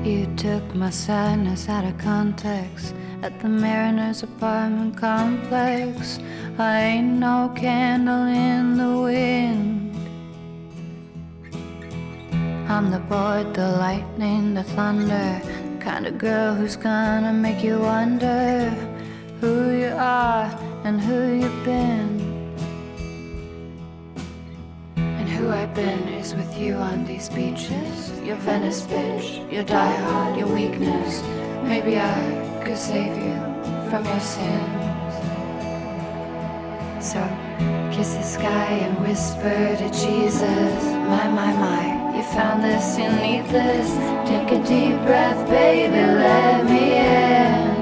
You took my sadness out of context at the Mariners apartment complex. I ain't no candle in the wind. I'm the board, the lightning, the thunder, the kind of girl who's gonna make you wonder who you are and who you've been. And who I've been is with you on these beaches. Your Venice bitch, your diehard, your weakness. Maybe I could save you from your sins. So kiss the sky and whisper to Jesus. My, you found this, you need this. Take a deep breath, baby, let me in.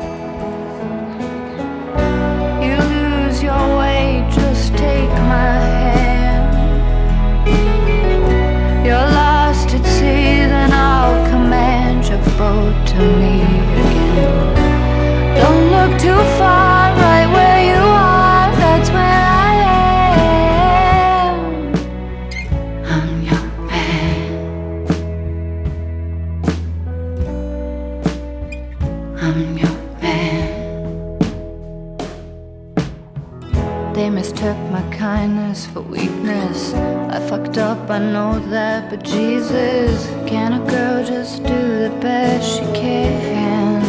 You lose your way, just take my hand. You're lost at sea, then I'll command your boat to me again. Don't look too far, right where you are, that's where I am. I'm your man. I'm your man. They mistook my kindness for weakness. I fucked up, I know that, but Jesus, can a girl just do the best she can?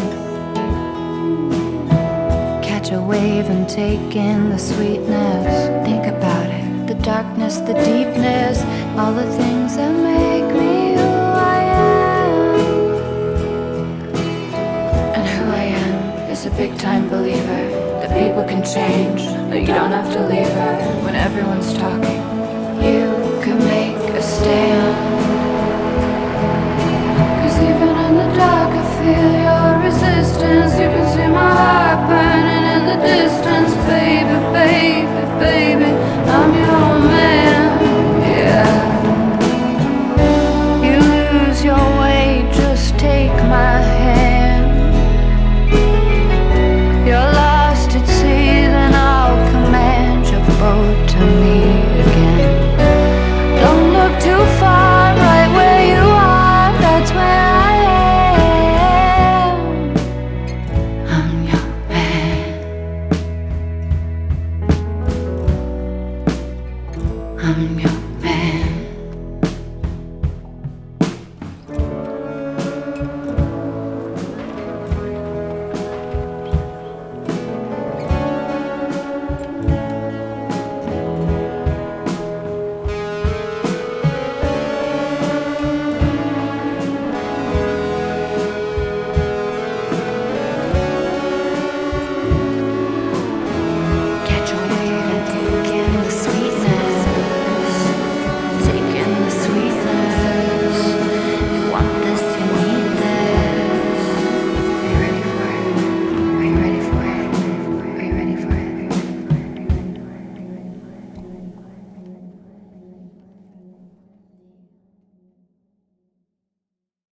Catch a wave and take in the sweetness. Think about it, the darkness, the deepness, all the things that make me who I am. And who I am is a big time believer that people can change, but you don't have to leave her when everyone's talking. You can make a stand, 'cause even in the dark I feel your resistance. You can see my heart burning in the distance. Baby, baby, baby, I'm your man, yeah. You lose your way, just take my hand. You're lost at sea, then I'll command your boat to me again. Don't look too far, right where you are, that's where I am. I'm your man. I'm your man.